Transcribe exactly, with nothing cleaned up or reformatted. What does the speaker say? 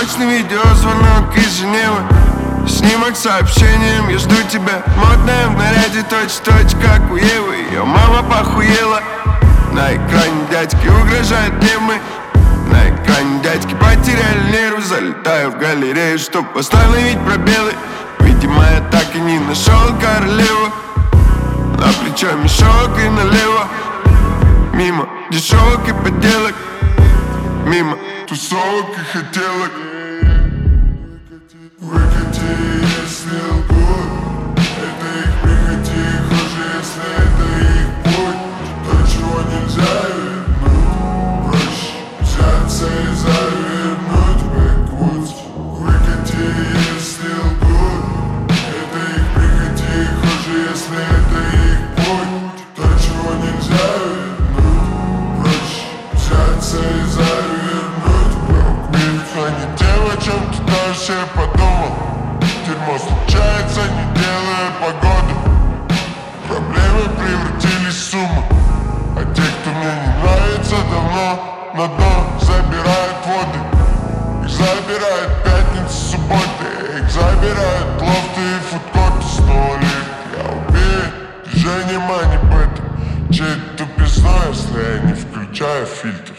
Срочный видеозвонок из Женевы, снимок с сообщением: я жду тебя. Модная в наряде точь-в-точь, как у Евы. Ее мама похуела. На экране дядьки угрожают темы. На экране дядьки потеряли нервы. Залетаю в галерею, чтоб восстановить пробелы. Видимо, я так и не нашел королеву. На плечо мешок и налево. Мимо дешевок и подделок, мимо тусовок и хотелок. Выкати, если лгут, это их прихоти. Хуже, если это их путь, то чего нельзя вернуть. Проще взяться и завернуть бэквудс. Выкати, если лгут, это их прихоти. Хуже, если это их путь, то чего нельзя вернуть. Проще взяться и завернуть бэквудс. А не дело, о чем ты даже себе подумал. Дерьмо случается, не делая погоду. Проблемы превратились в сумму. А те, кто мне не нравится, давно на дно забирают воды. Их забирают пятницы, субботы. Их забирают лофты и фудкорты. Снова лифт, я уверен, движение мани бета. Чей тупизна, если я не включаю фильтр.